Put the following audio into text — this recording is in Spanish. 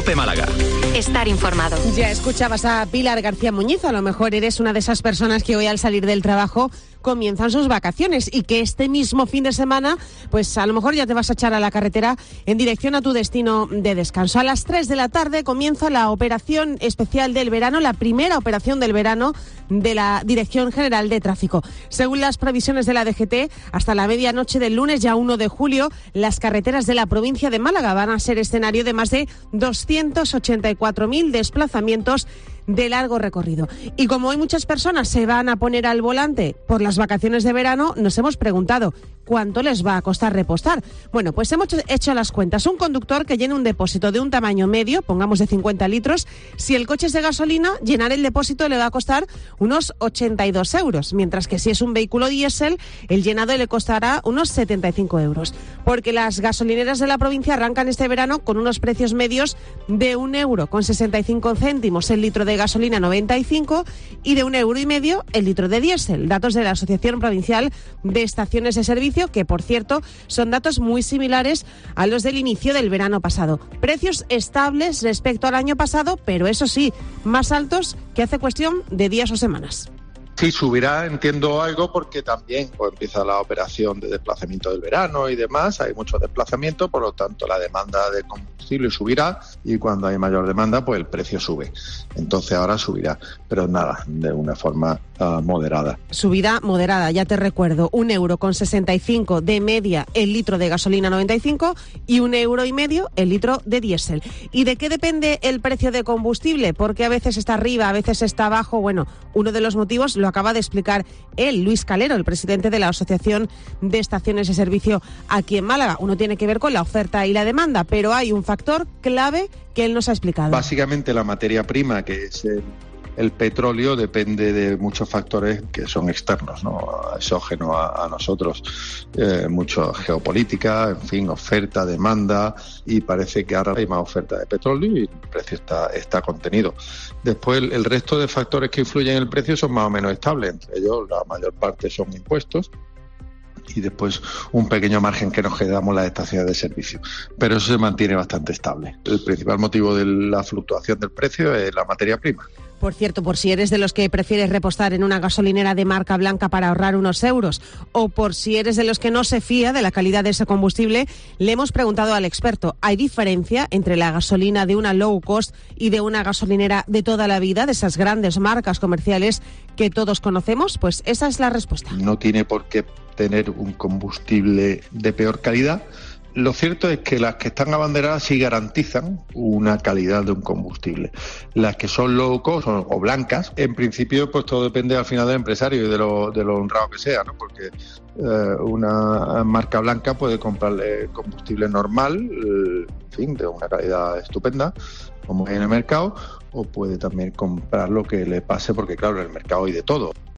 COPE Málaga. Estar informado. Ya escuchabas a Pilar García Muñiz, a lo mejor eres una de esas personas que hoy al salir del trabajo comienzan sus vacaciones y que este mismo fin de semana, pues a lo mejor ya te vas a echar a la carretera en dirección a tu destino de descanso. A las 3 de la tarde comienza la operación especial del verano, la primera operación del verano de la Dirección General de Tráfico. Según las previsiones de la DGT, hasta la medianoche del lunes, ya 1 de julio, las carreteras de la provincia de Málaga van a ser escenario de más de 284.000 desplazamientos de largo recorrido. Y como hoy muchas personas se van a poner al volante por las vacaciones de verano, nos hemos preguntado ¿cuánto les va a costar repostar? Bueno, pues hemos hecho las cuentas. Un conductor que llene un depósito de un tamaño medio, pongamos de 50 litros, si el coche es de gasolina, llenar el depósito le va a costar unos 82 euros, mientras que si es un vehículo diésel, el llenado le costará unos 75 euros. Porque las gasolineras de la provincia arrancan este verano con unos precios medios de 1,65 € el litro de gasolina 95 y de 1,5 € el litro de diésel. Datos de la Asociación Provincial de Estaciones de Servicio, que por cierto son datos muy similares a los del inicio del verano pasado. Precios estables respecto al año pasado, pero eso sí, más altos que hace cuestión de días o semanas. Sí, subirá, entiendo algo, porque también pues, empieza la operación de desplazamiento del verano y demás, hay muchos desplazamientos, por lo tanto la demanda de combustible subirá y cuando hay mayor demanda pues el precio sube. Entonces ahora subirá, pero nada, de una forma moderada. Subida moderada, ya te recuerdo, 1,65 € de media el litro de gasolina 95 y 1,5 € el litro de diésel. ¿Y de qué depende el precio de combustible? Porque a veces está arriba, a veces está abajo. Bueno, uno de los motivos lo acaba de explicar él, Luis Calero, el presidente de la Asociación de Estaciones de Servicio aquí en Málaga. Uno tiene que ver con la oferta y la demanda, pero hay un factor clave que él nos ha explicado. Básicamente la materia prima, que es el petróleo, depende de muchos factores que son externos, ¿no? Exógenos a nosotros, mucho geopolítica, en fin, oferta, demanda, y parece que ahora hay más oferta de petróleo y el precio está contenido. Después el resto de factores que influyen en el precio son más o menos estables, entre ellos la mayor parte son impuestos y después un pequeño margen que nos quedamos las estaciones de servicio. Pero eso se mantiene bastante estable. El principal motivo de la fluctuación del precio es la materia prima. Por cierto, por si eres de los que prefieres repostar en una gasolinera de marca blanca para ahorrar unos euros, o por si eres de los que no se fía de la calidad de ese combustible, le hemos preguntado al experto, ¿hay diferencia entre la gasolina de una low cost y de una gasolinera de toda la vida, de esas grandes marcas comerciales que todos conocemos? Pues esa es la respuesta. No tiene por qué tener un combustible de peor calidad. Lo cierto es que las que están abanderadas sí garantizan una calidad de un combustible. Las que son low cost o blancas, en principio pues todo depende al final del empresario y de lo honrado que sea, ¿no? Porque una marca blanca puede comprarle combustible normal, en fin, de una calidad estupenda, como hay en el mercado, o puede también comprar lo que le pase, porque claro, en el mercado hay de todo.